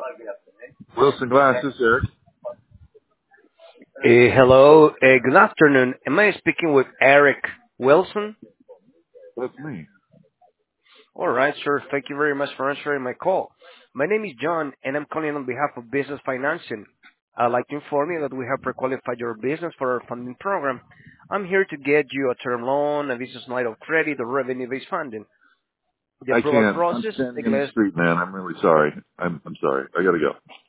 Wilson Glasses, Eric. Hello, good afternoon. Am I speaking with Eric Wilson? That's me. All right, sir. Thank you very much for answering my call. My name is John, and I'm calling on behalf of Business Financing. I'd like to inform you that we have pre-qualified your business for our funding program. I'm here to get you a term loan, a business line of credit, or revenue-based funding. The I approval can't. I'm process standing takes in the less. street, man. I'm really sorry. I'm sorry. I gotta go.